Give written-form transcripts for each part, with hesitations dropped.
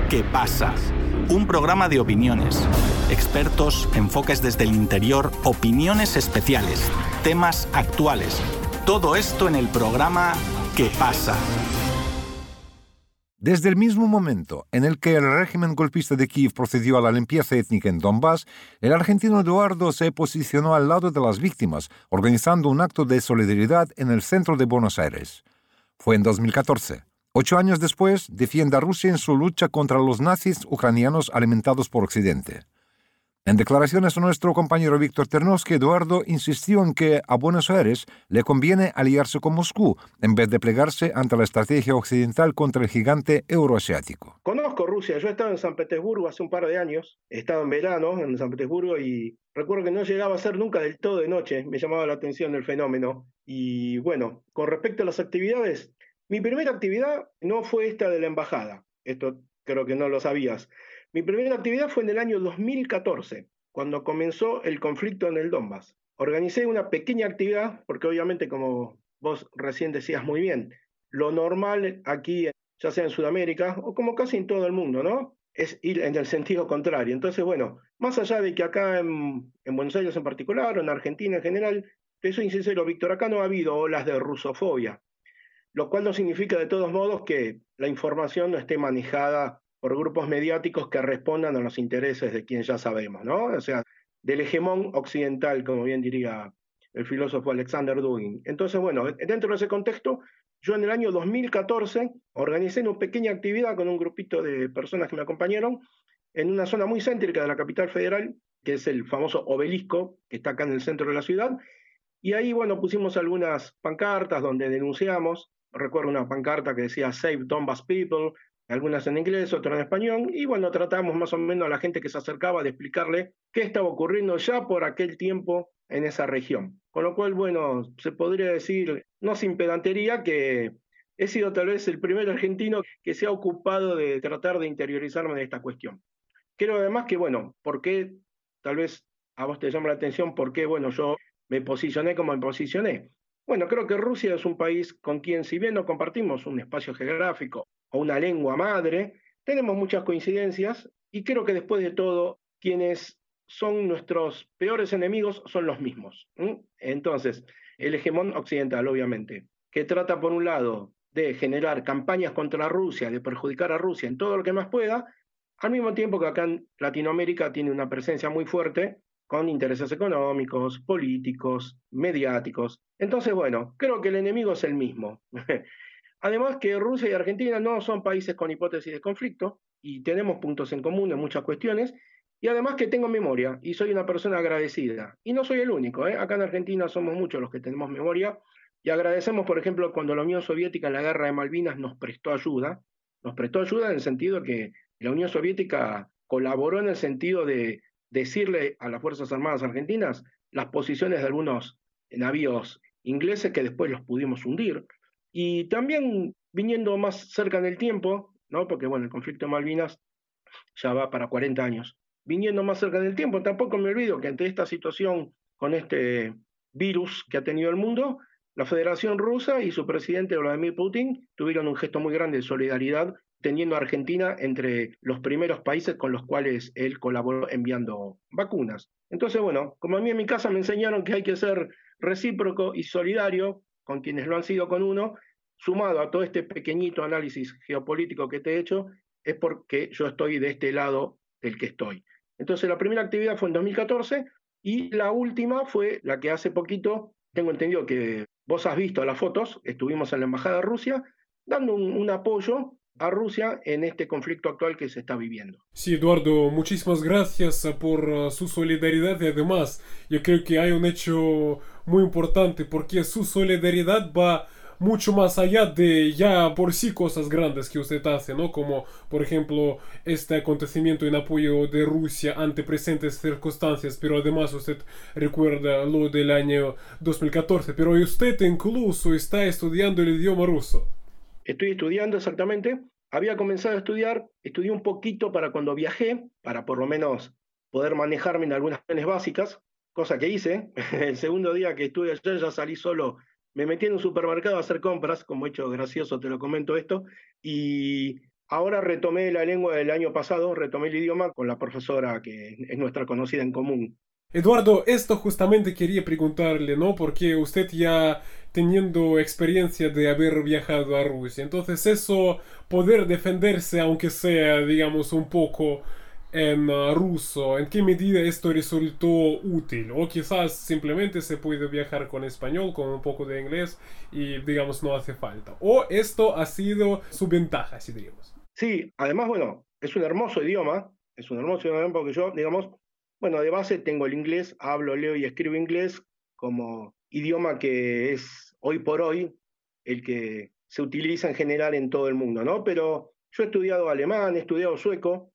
¿Qué pasa? Un programa de opiniones, expertos, enfoques desde el interior, opiniones especiales, temas actuales. Todo esto en el programa ¿Qué pasa? Desde el mismo momento en el que el régimen golpista de Kiev procedió a la limpieza étnica en Donbass, el argentino Eduardo se posicionó al lado de las víctimas, organizando un acto de solidaridad en el centro de Buenos Aires. Fue en 2014. 8 años después, defiende a Rusia en su lucha contra los nazis ucranianos alimentados por Occidente. En declaraciones a nuestro compañero Víctor Ternovsky, Eduardo insistió en que a Buenos Aires le conviene aliarse con Moscú en vez de plegarse ante la estrategia occidental contra el gigante euroasiático. Conozco Rusia, yo he estado en San Petersburgo hace un par de años, he estado en verano en San Petersburgo y recuerdo que no llegaba a ser nunca del todo de noche, me llamaba la atención el fenómeno. Y bueno, con respecto a las actividades, mi primera actividad no fue esta de la embajada, esto creo que no lo sabías. Mi primera actividad fue en el año 2014, cuando comenzó el conflicto en el Donbass. Organicé una pequeña actividad, porque obviamente, como vos recién decías muy bien, lo normal aquí, ya sea en Sudamérica, o como casi en todo el mundo, ¿no?, es ir en el sentido contrario. Entonces, bueno, más allá de que acá en Buenos Aires en particular, o en Argentina en general, te soy sincero, Víctor, acá no ha habido olas de rusofobia, lo cual no significa de todos modos que la información no esté manejada por grupos mediáticos que respondan a los intereses de quien ya sabemos, ¿no? O sea, del hegemón occidental, como bien diría el filósofo Alexander Dugin. Entonces, bueno, dentro de ese contexto, yo en el año 2014 organicé una pequeña actividad con un grupito de personas que me acompañaron en una zona muy céntrica de la capital federal, que es el famoso Obelisco, que está acá en el centro de la ciudad, y ahí, bueno, pusimos algunas pancartas donde denunciamos. Recuerdo una pancarta que decía Save Donbass People, algunas en inglés, otras en español, y bueno, tratamos más o menos a la gente que se acercaba de explicarle qué estaba ocurriendo ya por aquel tiempo en esa región. Con lo cual, bueno, se podría decir, no sin pedantería, que he sido tal vez el primer argentino que se ha ocupado de tratar de interiorizarme de esta cuestión. Creo además que, bueno, ¿por qué tal vez a vos te llama la atención? ¿Por qué, bueno, yo me posicioné como me posicioné? Bueno, creo que Rusia es un país con quien, si bien no compartimos un espacio geográfico o una lengua madre, tenemos muchas coincidencias y creo que después de todo, quienes son nuestros peores enemigos son los mismos. Entonces, el hegemón occidental, obviamente, que trata por un lado de generar campañas contra Rusia, de perjudicar a Rusia en todo lo que más pueda, al mismo tiempo que acá en Latinoamérica tiene una presencia muy fuerte con intereses económicos, políticos, mediáticos. Entonces, bueno, creo que el enemigo es el mismo. Además que Rusia y Argentina no son países con hipótesis de conflicto y tenemos puntos en común en muchas cuestiones, y además que tengo memoria y soy una persona agradecida. Y no soy el único, ¿eh? Acá en Argentina somos muchos los que tenemos memoria y agradecemos, por ejemplo, cuando la Unión Soviética en la Guerra de Malvinas nos prestó ayuda en el sentido que la Unión Soviética colaboró en el sentido de decirle a las Fuerzas Armadas argentinas las posiciones de algunos navíos ingleses que después los pudimos hundir. Y también viniendo más cerca en el tiempo, ¿no?, porque bueno, el conflicto de Malvinas ya va para 40 años. Viniendo más cerca en el tiempo, tampoco me olvido que ante esta situación con este virus que ha tenido el mundo, la Federación Rusa y su presidente Vladimir Putin tuvieron un gesto muy grande de solidaridad, teniendo a Argentina entre los primeros países con los cuales él colaboró enviando vacunas. Entonces, bueno, como a mí en mi casa me enseñaron que hay que ser recíproco y solidario con quienes lo han sido con uno, sumado a todo este pequeñito análisis geopolítico que te he hecho, es porque yo estoy de este lado del que estoy. Entonces, la primera actividad fue en 2014 y la última fue la que hace poquito, tengo entendido que vos has visto las fotos, estuvimos en la Embajada de Rusia dando un apoyo a Rusia en este conflicto actual que se está viviendo. Sí, Eduardo, muchísimas gracias por su solidaridad y además yo creo que hay un hecho muy importante porque su solidaridad va mucho más allá de ya por sí cosas grandes que usted hace, ¿no? Como por ejemplo este acontecimiento en apoyo de Rusia ante presentes circunstancias, pero además usted recuerda lo del año 2014, pero usted incluso está estudiando el idioma ruso. Estoy estudiando exactamente. Había comenzado a estudiar, estudié un poquito para cuando viajé, para por lo menos poder manejarme en algunas cuestiones básicas, cosa que hice. El segundo día que estuve ayer ya salí solo, me metí en un supermercado a hacer compras, como hecho gracioso te lo comento esto, y Ahora retomé la lengua del año pasado, retomé el idioma con la profesora que es nuestra conocida en común. Eduardo, esto justamente quería preguntarle, ¿no? Porque usted ya teniendo experiencia de haber viajado a Rusia, entonces eso, poder defenderse, aunque sea, digamos, un poco en ruso, ¿en qué medida esto resultó útil? O quizás simplemente se puede viajar con español, con un poco de inglés y, digamos, no hace falta. O esto ha sido su ventaja, si digamos. Sí, además, bueno, es un hermoso idioma porque yo, digamos, bueno, de base tengo el inglés, hablo, leo y escribo inglés como idioma que es hoy por hoy el que se utiliza en general en todo el mundo, ¿no? Pero yo he estudiado alemán, he estudiado sueco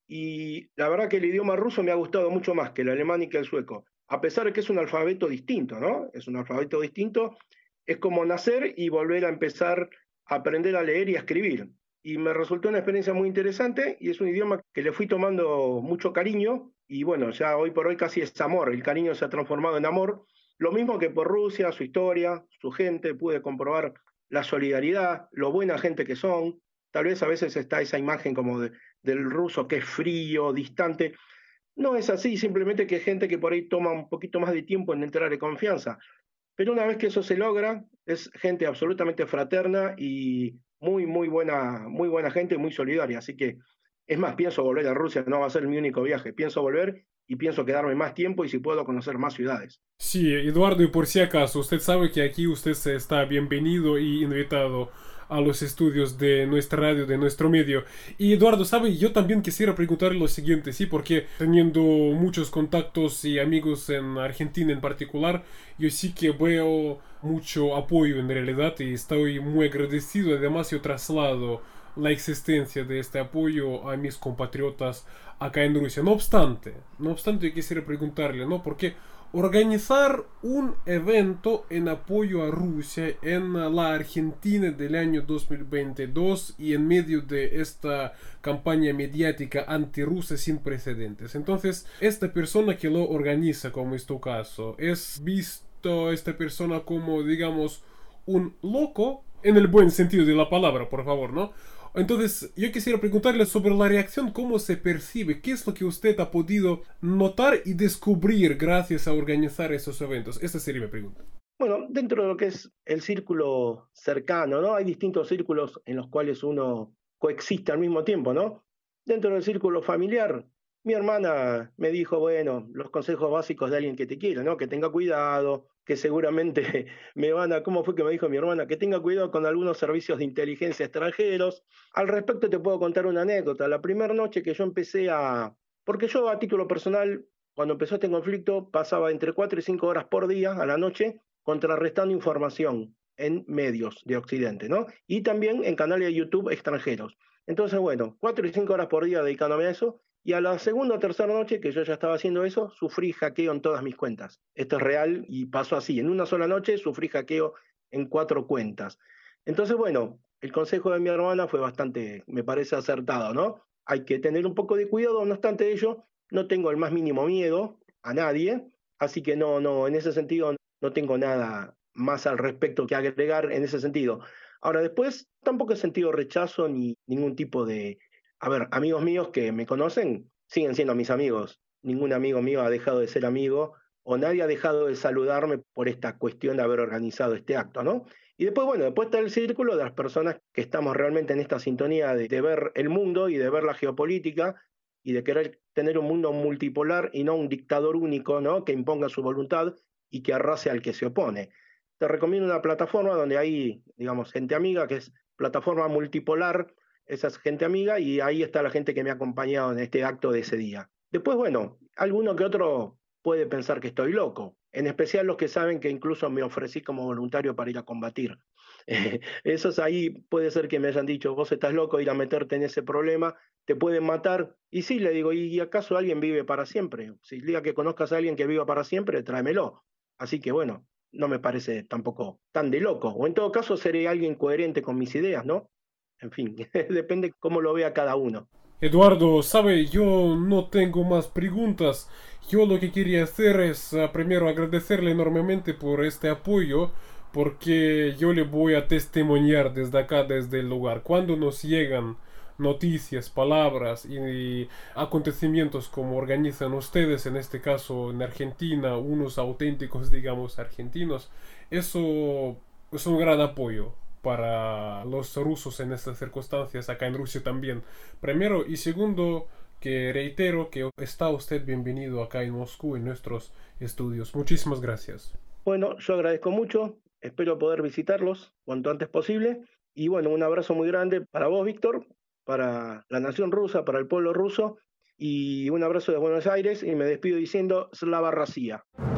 y la verdad que el idioma ruso me ha gustado mucho más que el alemán y que el sueco, a pesar de que es un alfabeto distinto, ¿no? Es un alfabeto distinto, es como nacer y volver a empezar a aprender a leer y a escribir. Y me resultó una experiencia muy interesante y es un idioma que le fui tomando mucho cariño y bueno, ya hoy por hoy casi es amor, el cariño se ha transformado en amor, lo mismo que por Rusia, su historia, su gente, pude comprobar la solidaridad, lo buena gente que son, tal vez a veces está esa imagen como del ruso que es frío, distante, no es así, simplemente que es gente que por ahí toma un poquito más de tiempo en entrar de confianza. Pero una vez que eso se logra, es gente absolutamente fraterna y muy buena gente, muy solidaria. Así que, es más, pienso volver a Rusia, no va a ser mi único viaje. Pienso volver y pienso quedarme más tiempo y si puedo conocer más ciudades. Sí, Eduardo, y por si acaso, usted sabe que aquí usted se está bienvenido y invitado a los estudios de nuestra radio, de nuestro medio. Y Eduardo, sabe, yo también quisiera preguntarle lo siguiente, sí, porque teniendo muchos contactos y amigos en Argentina en particular, yo sí que veo mucho apoyo en realidad y estoy muy agradecido. Además, yo traslado la existencia de este apoyo a mis compatriotas acá en Rusia. No obstante, yo quisiera preguntarle, ¿no? Porque organizar un evento en apoyo a Rusia en la Argentina del año 2022 y en medio de esta campaña mediática antirrusa sin precedentes. Entonces, esta persona que lo organiza, como es tu caso, es visto esta persona como, digamos, un loco, en el buen sentido de la palabra, por favor, ¿no? Entonces, yo quisiera preguntarle sobre la reacción, cómo se percibe, qué es lo que usted ha podido notar y descubrir gracias a organizar esos eventos. Esta sería mi pregunta. Bueno, dentro de lo que es el círculo cercano, ¿no? Hay distintos círculos en los cuales uno coexiste al mismo tiempo, ¿no? Dentro del círculo familiar, mi hermana me dijo, bueno, los consejos básicos de alguien que te quiere, ¿no? Que tenga cuidado, que seguramente me van a, ¿cómo fue que me dijo mi hermana? Que tenga cuidado con algunos servicios de inteligencia extranjeros. Al respecto te puedo contar una anécdota. La primera noche que yo empecé porque yo a título personal, cuando empezó este conflicto, pasaba entre 4 y 5 horas por día a la noche contrarrestando información en medios de Occidente, ¿no? Y también en canales de YouTube extranjeros. Entonces, bueno, 4 y 5 horas por día dedicándome a eso, y a la segunda o tercera noche que yo ya estaba haciendo eso, sufrí hackeo en todas mis cuentas. Esto es real y pasó así. En una sola noche sufrí hackeo en 4 cuentas. Entonces, bueno, el consejo de mi hermana fue bastante, me parece acertado, ¿no? Hay que tener un poco de cuidado, no obstante ello, no tengo el más mínimo miedo a nadie, así que no, en ese sentido no tengo nada más al respecto que agregar en ese sentido. Ahora, después tampoco he sentido rechazo ni ningún tipo de... A ver, amigos míos que me conocen siguen siendo mis amigos. Ningún amigo mío ha dejado de ser amigo o nadie ha dejado de saludarme por esta cuestión de haber organizado este acto, ¿no? Y después, bueno, después está el círculo de las personas que estamos realmente en esta sintonía de ver el mundo y de ver la geopolítica y de querer tener un mundo multipolar y no un dictador único, ¿no? Que imponga su voluntad y que arrase al que se opone. Te recomiendo una plataforma donde hay, digamos, gente amiga, que es plataforma multipolar, esa es gente amiga, y ahí está la gente que me ha acompañado en este acto de ese día. Después, bueno, alguno que otro puede pensar que estoy loco, en especial los que saben que incluso me ofrecí como voluntario para ir a combatir. Esos ahí puede ser que me hayan dicho, vos estás loco, ir a meterte en ese problema, te pueden matar. Y sí, le digo, ¿y acaso alguien vive para siempre? Si el día que conozcas a alguien que viva para siempre, tráemelo. Así que bueno, no me parece tampoco tan de loco. O en todo caso seré alguien coherente con mis ideas, ¿no? En fin, depende cómo lo vea cada uno. Eduardo, sabe, yo no tengo más preguntas. Yo lo que quería hacer es primero agradecerle enormemente por este apoyo, porque yo le voy a testimoniar desde acá, desde el lugar. Cuando nos llegan noticias, palabras y acontecimientos como organizan ustedes, en este caso en Argentina, unos auténticos, digamos, argentinos, eso es un gran apoyo para los rusos en estas circunstancias, acá en Rusia también. Primero y segundo, que reitero que está usted bienvenido acá en Moscú en nuestros estudios. Muchísimas gracias. Bueno, yo agradezco mucho, espero poder visitarlos cuanto antes posible. Y bueno, un abrazo muy grande para vos, Víctor, para la nación rusa, para el pueblo ruso, y un abrazo de Buenos Aires, y me despido diciendo Slava Россия.